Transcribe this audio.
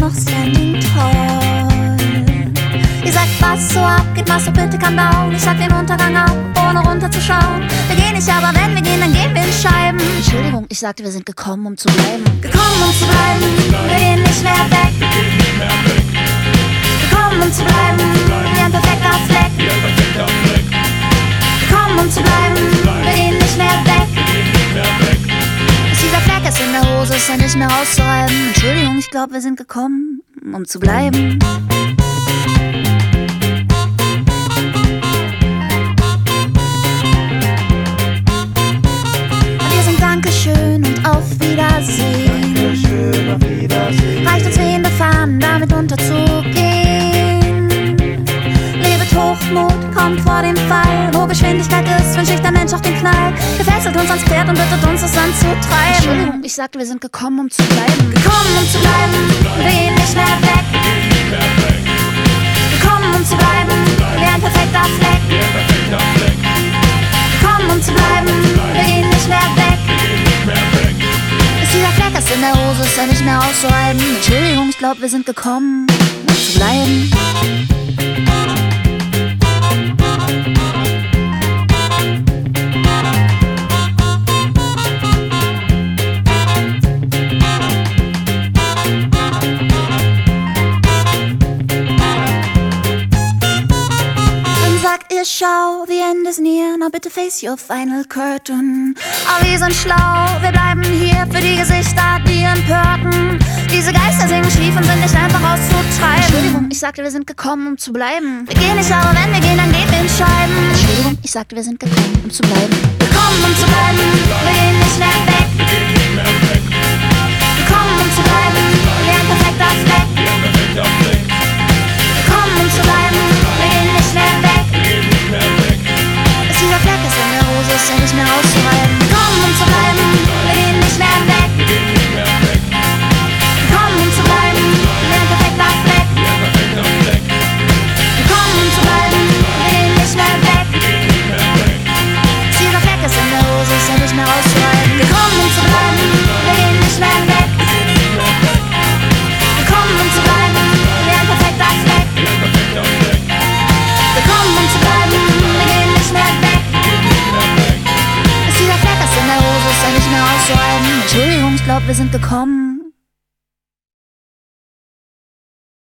noch standing tall. Ihr sagt, was so abgeht, machst du bitte calm down. Ich sag den Untergang ab, ohne runterzuschauen. Wir gehen nicht, aber wenn wir gehen, dann gehen wir in Scheiben. Entschuldigung, ich sagte, wir sind gekommen, um zu bleiben. Gekommen, um zu bleiben, wir gehen nicht mehr weg. Gekommen, um zu bleiben, wie ein perfekter Fleck. Gekommen, um zu bleiben, wir gehen nicht mehr weg. Ist dieser Fleck ist in der Hose, ist ja nicht mehr rauszureiben. Entschuldigung, ich glaube, wir sind gekommen, um zu bleiben. Dankeschön und auf Wiedersehen. Dankeschön, auf Wiedersehen. Reicht uns, wir hinbefahren, damit unterzugehen. Lebet Hochmut, kommt vor dem Fall. Wo Geschwindigkeit ist, wünscht sich der Mensch auf den Knall. Gefesselt uns ans Pferd und bittet uns, es anzutreiben. Entschuldigung, ich sagte, wir sind gekommen, um zu bleiben. Gekommen, um zu bleiben, wir gehen nicht mehr weg. Gekommen, um zu bleiben, wie ein perfekter Fleck. Gekommen, um zu bleiben, wir gehen nicht mehr weg. Ist dieser Fleck ist in der Hose, ist ja nicht mehr auszureiben. Entschuldigung, ich glaube, wir sind gekommen, um zu bleiben. Ihr schau, the end is near, now bitte face your final curtain. Aber wir sind schlau, wir bleiben hier für die Gesichter, die empörten. Diese Geister singen schief und sind nicht einfach auszutreiben. Entschuldigung, ich sagte, wir sind gekommen, um zu bleiben. Wir gehen nicht, aber wenn wir gehen, dann gehen wir in Scheiben. Entschuldigung, ich sagte, wir sind gekommen, um zu bleiben. Gekommen, um zu bleiben, wir gehen nicht mehr weg. Gekommen, um zu bleiben, wie ein perfekter Fleck. Gekommen, um zu bleiben, wir gehen nicht mehr weg. Ist dieser Fleck ist in der Hose, ist ja nicht mehr auszureiben. Gekommen, um zu bleiben, wir gehen nicht mehr weg. Gekommen, um zu bleiben, wie ein perfekter Fleck. Gekommen, um zu bleiben, wir gehen nicht mehr weg. Ist dieser Fleck ist in der Hose, ist ja nicht mehr auszureiben. Gekommen, um zu bleiben, wir gehen nicht mehr weg. Gekommen, um zu bleiben, wie ein perfekter Fleck. Gekommen, um zu bleiben, wir gehen nicht mehr weg. Ist dieser Fleck ist in der Hose, ist ja nicht mehr auszureiben. Entschuldigung, ich glaube, wir sind gekommen,